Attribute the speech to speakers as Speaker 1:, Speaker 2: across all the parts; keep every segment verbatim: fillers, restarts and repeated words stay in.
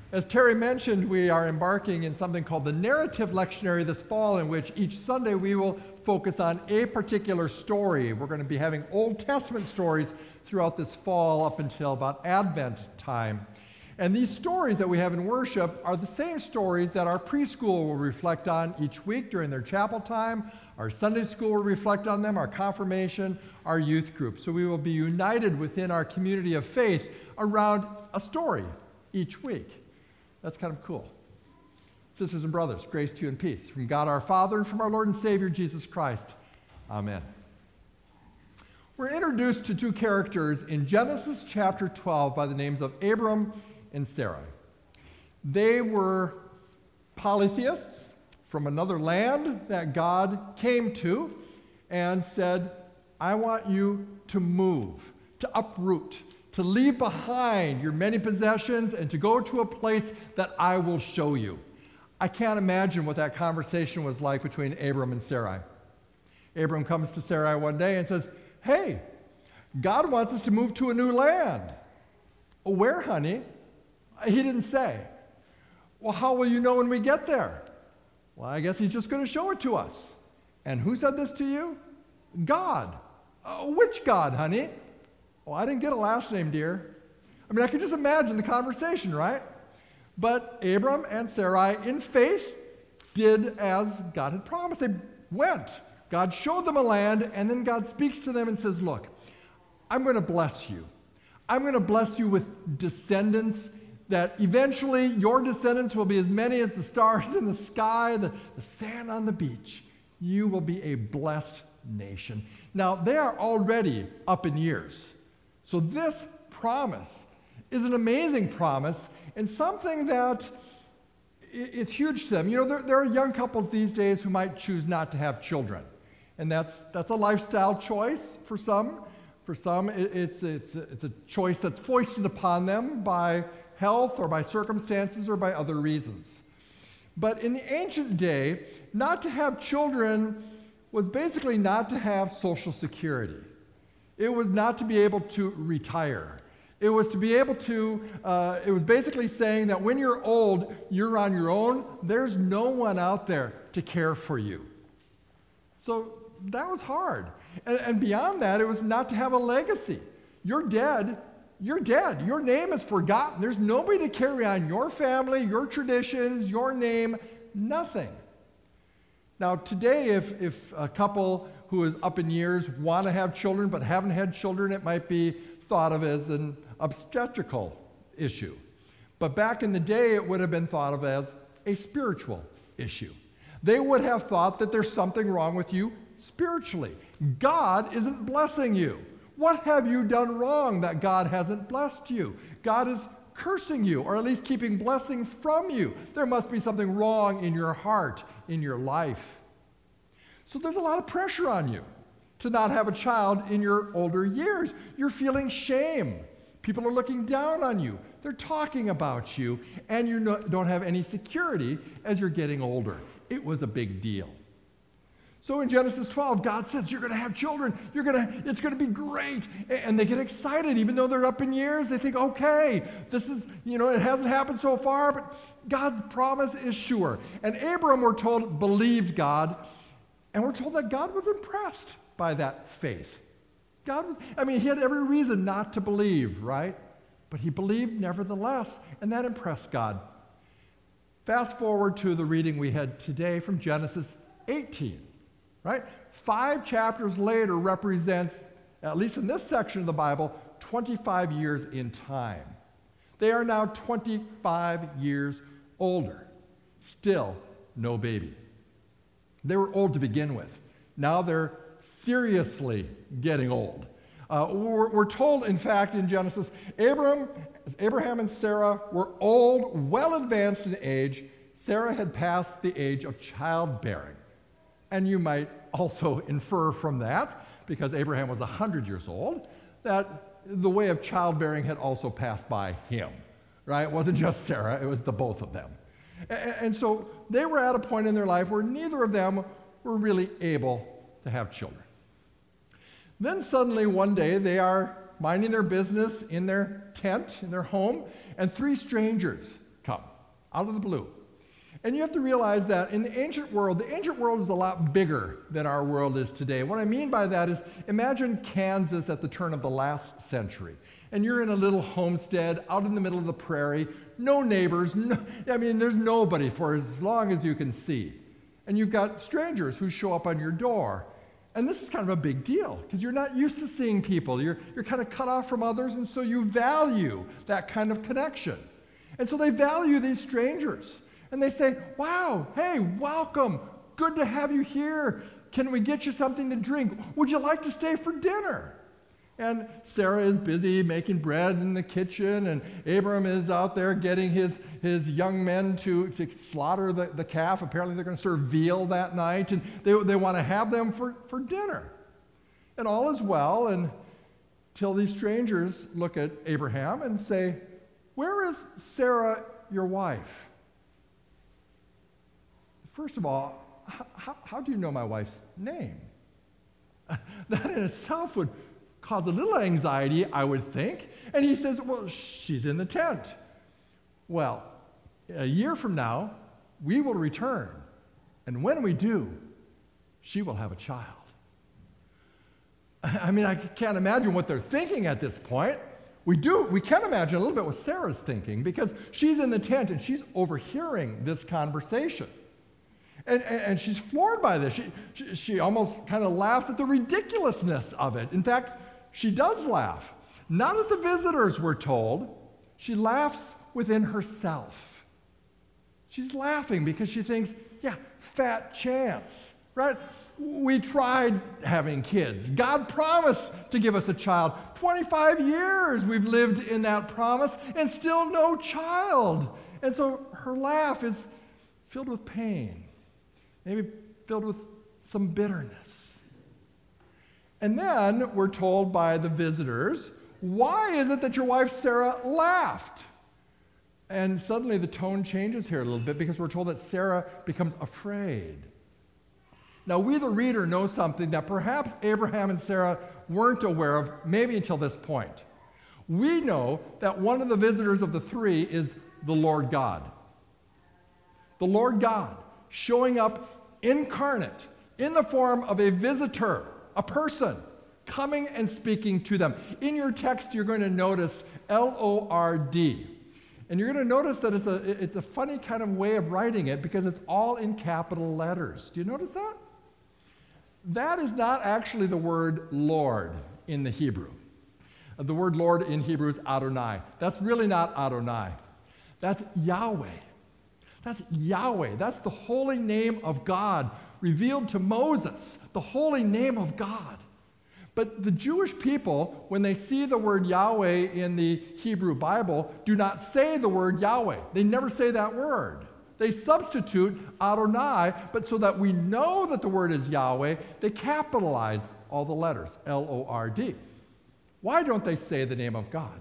Speaker 1: As Terry mentioned, we are embarking in something called the Narrative Lectionary this fall, in which each Sunday we will focus on a particular story. We're going to be having Old Testament stories throughout this fall up until about Advent time. And these stories that we have in worship are the same stories that our preschool will reflect on each week during their chapel time. Our Sunday school will reflect on them, our confirmation, our youth group. So we will be united within our community of faith around a story each week. That's kind of cool. Sisters and brothers, grace to you and peace from God our Father and from our Lord and Savior Jesus Christ. Amen. We're introduced to two characters in Genesis chapter twelve by the names of Abram and Sarai. They were polytheists from another land that God came to and said, I want you to move, to uproot, to leave behind your many possessions and to go to a place that I will show you. I can't imagine what that conversation was like between Abram and Sarai. Abram comes to Sarai one day and says, hey, God wants us to move to a new land. Oh, where, honey? He didn't say. Well, how will you know when we get there? Well, I guess he's just going to show it to us. And who said this to you? God. Uh, which God, honey? Oh, I didn't get a last name, dear. I mean, I can just imagine the conversation, right? But Abram and Sarai, in faith, did as God had promised. They went. God showed them a land, and then God speaks to them and says, look, I'm going to bless you. I'm going to bless you with descendants that eventually your descendants will be as many as the stars in the sky, the, the sand on the beach. You will be a blessed nation. Now, they are already up in years. So this promise is an amazing promise and something that it's huge to them. You know, there, there are young couples these days who might choose not to have children. And that's, that's a lifestyle choice for some. For some, it, it's, it's, it's a choice that's foisted upon them by health or by circumstances or by other reasons. But in the ancient day, not to have children was basically not to have Social Security. It was not to be able to retire. It was to be able to, uh, it was basically saying that when you're old, you're on your own. There's no one out there to care for you. So that was hard. And, and beyond that, it was not to have a legacy. You're dead. You're dead. Your name is forgotten. There's nobody to carry on your family, your traditions, your name, nothing. Now, today, if, if a couple who is up in years want to have children but haven't had children, it might be thought of as an obstetrical issue. But back in the day, it would have been thought of as a spiritual issue. They would have thought that there's something wrong with you spiritually. God isn't blessing you. What have you done wrong that God hasn't blessed you? God is cursing you, or at least keeping blessing from you. There must be something wrong in your heart, in your life. So there's a lot of pressure on you to not have a child in your older years. You're feeling shame. People are looking down on you. They're talking about you, and you no, don't have any security as you're getting older. It was a big deal. So in Genesis twelve, God says, you're going to have children. You're going to, it's going to be great. And they get excited, even though they're up in years. They think, okay, this is, you know, it hasn't happened so far, but God's promise is sure. And Abram, we're told, believed God. And we're told that God was impressed by that faith. God was, I mean, he had every reason not to believe, right? But he believed nevertheless, and that impressed God. Fast forward to the reading we had today from Genesis eighteen. Right? Five chapters later represents, at least in this section of the Bible, twenty-five years in time. They are now twenty-five years older. Still no baby. They were old to begin with. Now they're seriously getting old. Uh, we're, we're told, in fact, in Genesis, Abram, Abraham and Sarah were old, well advanced in age. Sarah had passed the age of childbearing. And you might also infer from that, because Abraham was one hundred years old, that the way of childbearing had also passed by him, right? It wasn't just Sarah, it was the both of them. And, and so they were at a point in their life where neither of them were really able to have children. Then suddenly one day they are minding their business in their tent, in their home, and three strangers come out of the blue. And you have to realize that in the ancient world, the ancient world is a lot bigger than our world is today. What I mean by that is, imagine Kansas at the turn of the last century. And you're in a little homestead out in the middle of the prairie, no neighbors, no, I mean, there's nobody for as long as you can see. And you've got strangers who show up on your door. And this is kind of a big deal because you're not used to seeing people. You're, you're kind of cut off from others, and so you value that kind of connection. And so they value these strangers. And they say, wow, hey, welcome. Good to have you here. Can we get you something to drink? Would you like to stay for dinner? And Sarah is busy making bread in the kitchen, and Abram is out there getting his, his young men to, to slaughter the, the calf. Apparently they're going to serve veal that night, and they, they want to have them for, for dinner. And all is well until these strangers look at Abraham and say, where is Sarah, your wife? First of all, how, how do you know my wife's name? That in itself would cause a little anxiety, I would think. And he says, well, she's in the tent. Well, a year from now, we will return. And when we do, she will have a child. I mean, I can't imagine what they're thinking at this point. We do, we can imagine a little bit what Sarah's thinking because she's in the tent and she's overhearing this conversation. And, and, and she's floored by this. She, she, she almost kind of laughs at the ridiculousness of it. In fact, she does laugh. Not at the visitors, we're told. She laughs within herself. She's laughing because she thinks, yeah, fat chance, right? We tried having kids. God promised to give us a child. twenty-five years we've lived in that promise and still no child. And so her laugh is filled with pain. Maybe filled with some bitterness. And then we're told by the visitors, why is it that your wife Sarah laughed? And suddenly the tone changes here a little bit because we're told that Sarah becomes afraid. Now we, the reader, know something that perhaps Abraham and Sarah weren't aware of maybe until this point. We know that one of the visitors of the three is the Lord God. The Lord God showing up incarnate, in the form of a visitor, a person, coming and speaking to them. In your text, you're going to notice L O R D. And you're going to notice that it's a, it's a funny kind of way of writing it because it's all in capital letters. Do you notice that? That is not actually the word Lord in the Hebrew. The word Lord in Hebrew is Adonai. That's really not Adonai. That's Yahweh. That's Yahweh. That's the holy name of God revealed to Moses, the holy name of God. But the Jewish people, when they see the word Yahweh in the Hebrew Bible, do not say the word Yahweh. They never say that word. They substitute Adonai, but so that we know that the word is Yahweh, they capitalize all the letters, L O R D. Why don't they say the name of God?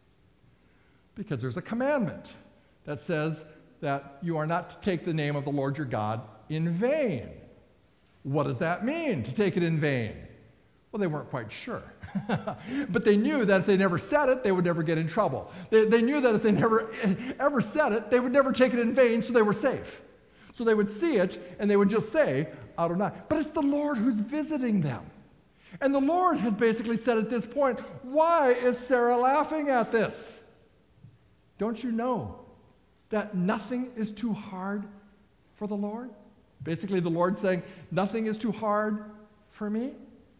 Speaker 1: Because there's a commandment that says that you are not to take the name of the Lord your God in vain. What does that mean, to take it in vain? Well, they weren't quite sure. But they knew that if they never said it, they would never get in trouble. They, they knew that if they never ever said it, they would never take it in vain, so they were safe. So they would see it, and they would just say, Adonai. But it's the Lord who's visiting them. And the Lord has basically said at this point, why is Sarah laughing at this? Don't you know that nothing is too hard for the Lord? Basically, the Lord saying, nothing is too hard for me.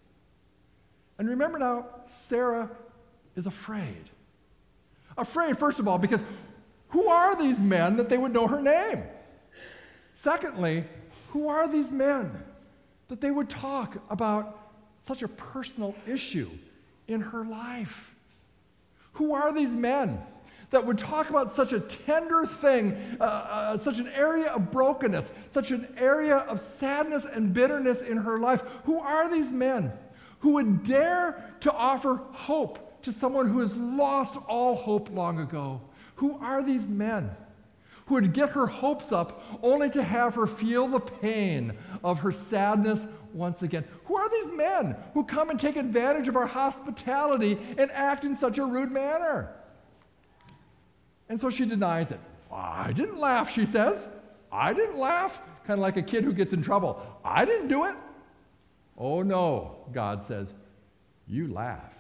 Speaker 1: And remember now, Sarah is afraid. Afraid, first of all, because who are these men that they would know her name? Secondly, who are these men that they would talk about such a personal issue in her life? Who are these men that would talk about such a tender thing, uh, uh, such an area of brokenness, such an area of sadness and bitterness in her life? Who are these men who would dare to offer hope to someone who has lost all hope long ago? Who are these men who would get her hopes up only to have her feel the pain of her sadness once again? Who are these men who come and take advantage of our hospitality and act in such a rude manner? And so she denies it. I didn't laugh, she says. I didn't laugh. Kind of like a kid who gets in trouble. I didn't do it. Oh no, God says, you laughed.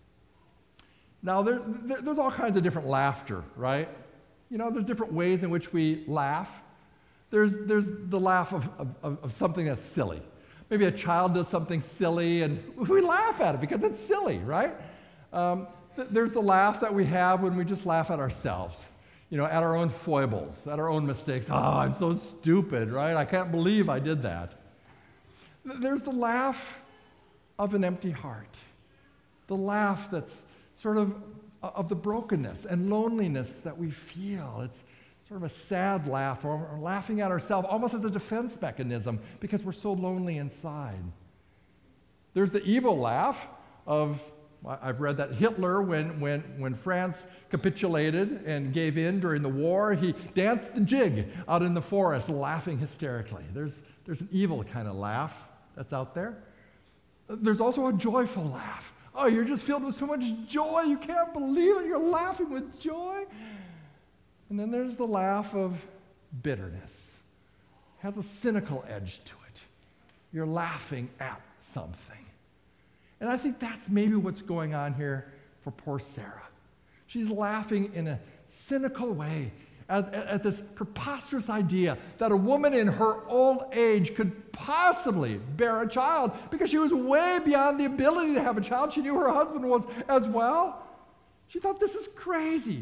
Speaker 1: Now, there, there, there's all kinds of different laughter, right? You know, there's different ways in which we laugh. There's, there's the laugh of, of, of something that's silly. Maybe a child does something silly and we laugh at it because it's silly, right? Um, th- there's the laugh that we have when we just laugh at ourselves, you know, at our own foibles, at our own mistakes. Oh, I'm so stupid, right? I can't believe I did that. Th- there's the laugh of an empty heart, the laugh that's sort of of the brokenness and loneliness that we feel. It's sort of a sad laugh, or, or laughing at ourselves almost as a defense mechanism because we're so lonely inside. There's the evil laugh of, I've read that Hitler, when, when, when France capitulated and gave in during the war, he danced the jig out in the forest laughing hysterically. There's, there's an evil kind of laugh that's out there. There's also a joyful laugh. Oh, you're just filled with so much joy. You can't believe it. You're laughing with joy. And then there's the laugh of bitterness. It has a cynical edge to it. You're laughing at something. And I think that's maybe what's going on here for poor Sarah. She's laughing in a cynical way at, at this preposterous idea that a woman in her old age could possibly bear a child because she was way beyond the ability to have a child. She knew her husband was as well. She thought, this is crazy.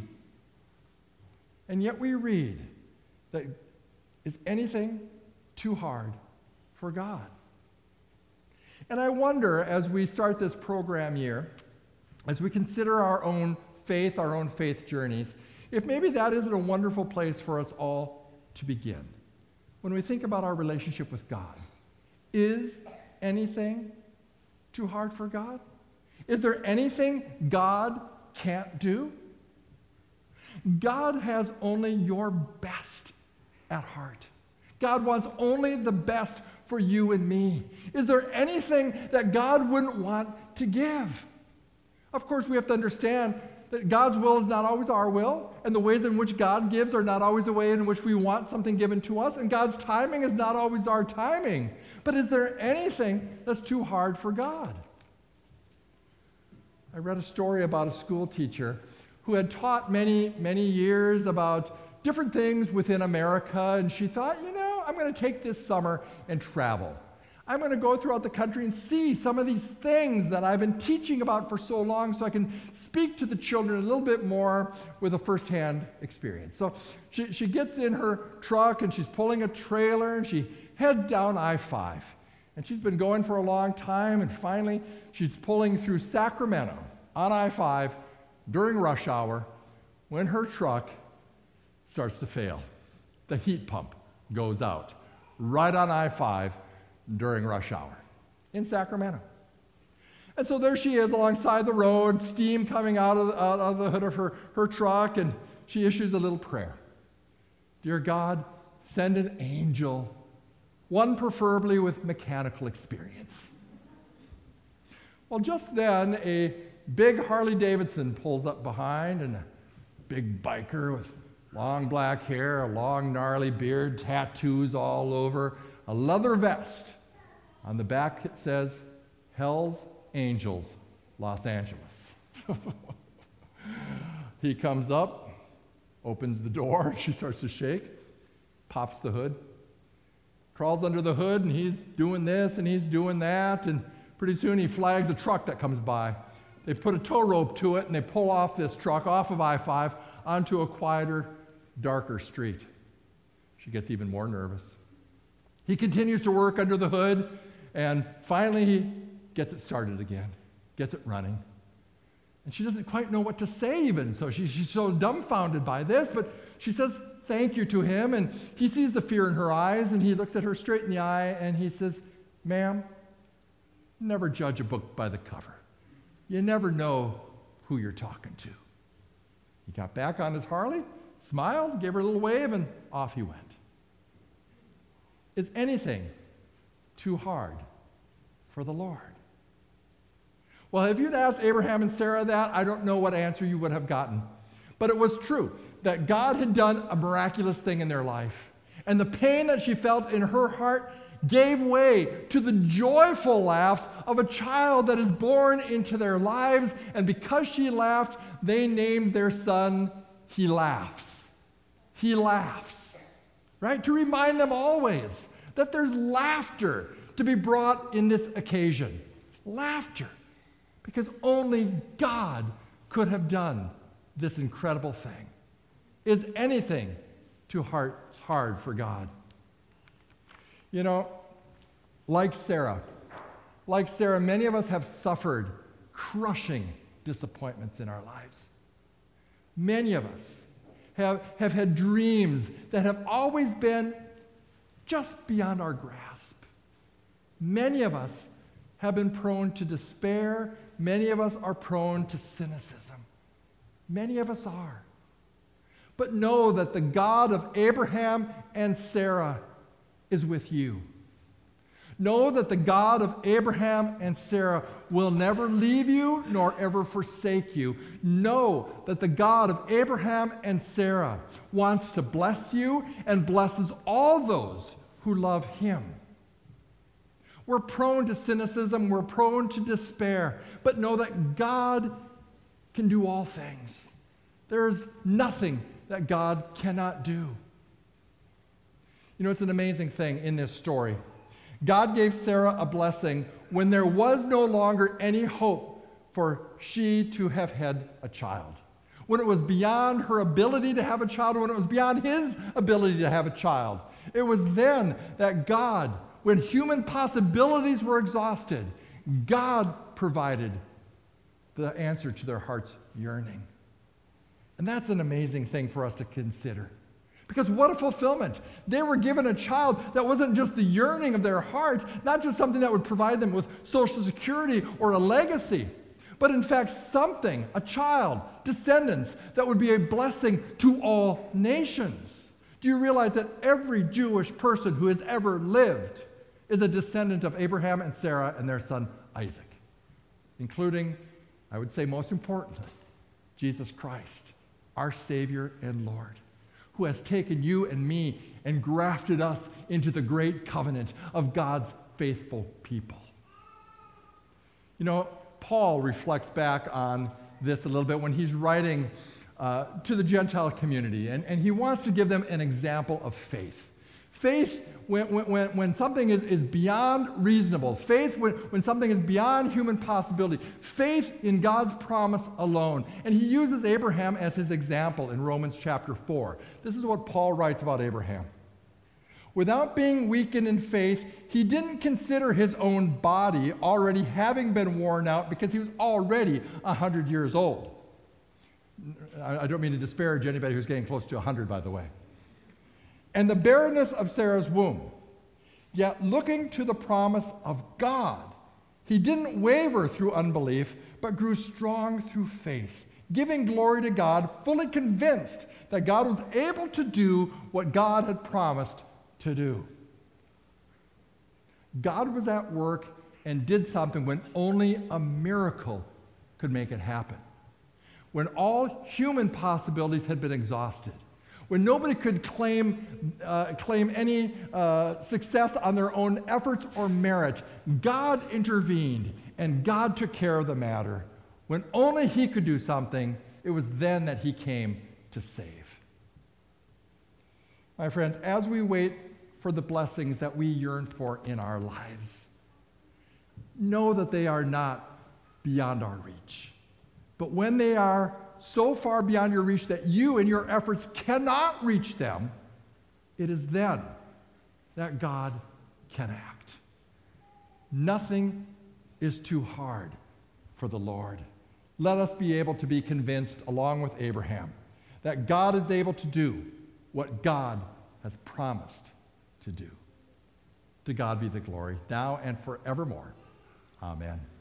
Speaker 1: And yet we read that is anything too hard for God? And I wonder, as we start this program year, as we consider our own faith, our own faith journeys, if maybe that isn't a wonderful place for us all to begin. When we think about our relationship with God, is anything too hard for God? Is there anything God can't do? God has only your best at heart. God wants only the best for you and me. Is there anything that God wouldn't want to give? Of course, we have to understand that God's will is not always our will, and the ways in which God gives are not always the way in which we want something given to us, and God's timing is not always our timing. But is there anything that's too hard for God? I read a story about a school teacher who had taught many, many years about different things within America, and she thought, you know, I'm going to take this summer and travel. I'm going to go throughout the country and see some of these things that I've been teaching about for so long so I can speak to the children a little bit more with a firsthand experience. So she, she gets in her truck and she's pulling a trailer and she heads down I five. And she's been going for a long time, and finally she's pulling through Sacramento on I five during rush hour when her truck starts to fail. The heat pump goes out right on I five during rush hour in Sacramento. And so there she is alongside the road, steam coming out of, the, out of the hood of her, her truck, and she issues a little prayer. Dear God, send an angel, one preferably with mechanical experience. Well, just then, a big Harley Davidson pulls up behind, and a big biker with long black hair, a long gnarly beard, tattoos all over, a leather vest. On the back it says, Hell's Angels, Los Angeles. He comes up, opens the door, she starts to shake, pops the hood, crawls under the hood, and he's doing this and he's doing that, and pretty soon he flags a truck that comes by. They put a tow rope to it and they pull off this truck off of I five onto a quieter, darker street. She gets even more nervous. He continues to work under the hood, and finally he gets it started again, gets it running. And she doesn't quite know what to say even, so she, she's so dumbfounded by this, but she says thank you to him, and he sees the fear in her eyes, and he looks at her straight in the eye, and he says, ma'am, never judge a book by the cover. You never know who you're talking to. He got back on his Harley, smiled, gave her a little wave, and off he went. Is anything too hard for the Lord? Well, if you'd asked Abraham and Sarah that, I don't know what answer you would have gotten. But it was true that God had done a miraculous thing in their life. And the pain that she felt in her heart gave way to the joyful laughs of a child that is born into their lives. And because she laughed, they named their son He Laughs. He laughs, right? To remind them always that there's laughter to be brought in this occasion. Laughter. Because only God could have done this incredible thing. Is anything too hard, hard for God? You know, like Sarah, like Sarah, many of us have suffered crushing disappointments in our lives. Many of us have, have had dreams that have always been just beyond our grasp. Many of us have been prone to despair. Many of us are prone to cynicism. Many of us are. But know that the God of Abraham and Sarah is with you. Know that the God of Abraham and Sarah will never leave you nor ever forsake you. Know that the God of Abraham and Sarah wants to bless you and blesses all those who love him. We're prone to cynicism, we're prone to despair, but know that God can do all things. There is nothing that God cannot do. You know, it's an amazing thing in this story. God gave Sarah a blessing when there was no longer any hope for she to have had a child. When it was beyond her ability to have a child, when it was beyond his ability to have a child. It was then that God, when human possibilities were exhausted, God provided the answer to their heart's yearning. And that's an amazing thing for us to consider. Because what a fulfillment. They were given a child that wasn't just the yearning of their heart, not just something that would provide them with Social Security or a legacy, but in fact something, a child, descendants, that would be a blessing to all nations. Do you realize that every Jewish person who has ever lived is a descendant of Abraham and Sarah and their son Isaac, including, I would say most importantly, Jesus Christ, our Savior and Lord, who has taken you and me and grafted us into the great covenant of God's faithful people. You know, Paul reflects back on this a little bit when he's writing uh, to the Gentile community, and, and he wants to give them an example of faith. Faith when, when, when something is, is beyond reasonable. Faith when, when something is beyond human possibility. Faith in God's promise alone. And he uses Abraham as his example in Romans chapter four. This is what Paul writes about Abraham. Without being weakened in faith, he didn't consider his own body already having been worn out because he was already one hundred years old. I, I don't mean to disparage anybody who's getting close to one hundred, by the way. And the barrenness of Sarah's womb. Yet looking to the promise of God, he didn't waver through unbelief, but grew strong through faith, giving glory to God, fully convinced that God was able to do what God had promised to do. God was at work and did something when only a miracle could make it happen. When all human possibilities had been exhausted. When nobody could claim, uh, claim any uh, success on their own efforts or merit, God intervened and God took care of the matter. When only he could do something, it was then that he came to save. My friends, as we wait for the blessings that we yearn for in our lives, know that they are not beyond our reach. But when they are so far beyond your reach that you and your efforts cannot reach them, it is then that God can act. Nothing is too hard for the Lord. Let us be able to be convinced, along with Abraham, that God is able to do what God has promised to do. To God be the glory, now and forevermore. Amen.